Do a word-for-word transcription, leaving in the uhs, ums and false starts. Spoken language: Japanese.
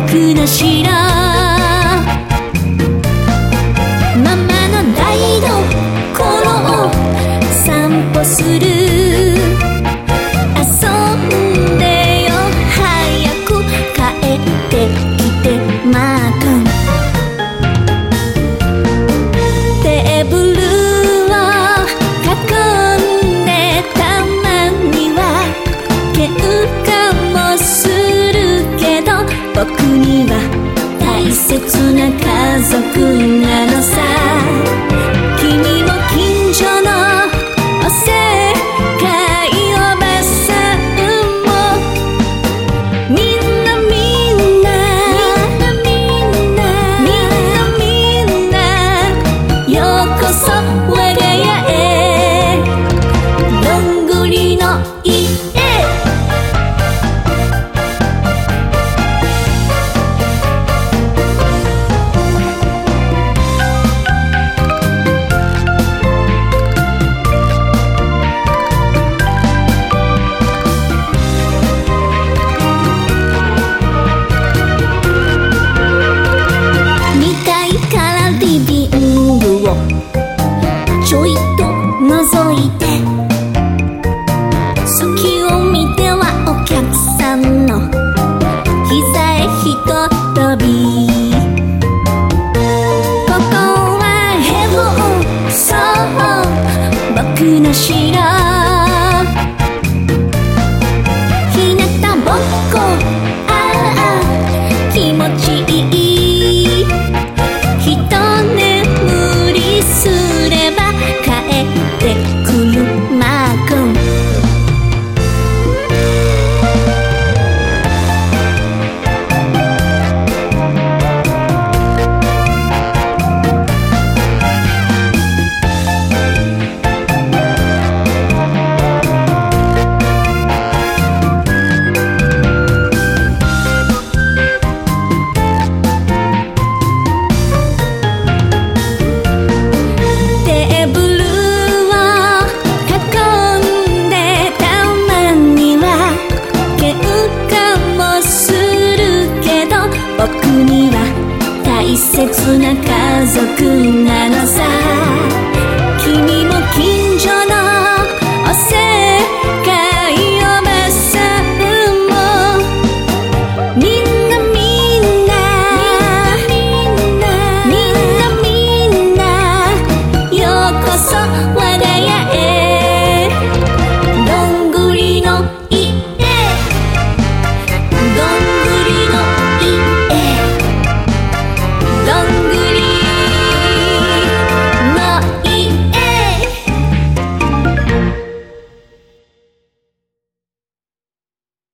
僕の城、ママの台所を散歩する。遊んでよ早く帰ってきてマー君。テーブルを囲んでたまには喧嘩もするけど、僕には大切な家族なのさ。君も近所のおせっかいおばさんもみんなみんなみんなみんなみんなようこそ我が家へ。どんぐりの家、ちょいと覗いて、隙を見てはお客さんの膝へひと飛び。ここはヘブン、そう僕の城。ひなたぼっこ、ああ気持ちいい。ひと眠りすれば帰ってくるマー君。僕には大切な家族なのさ。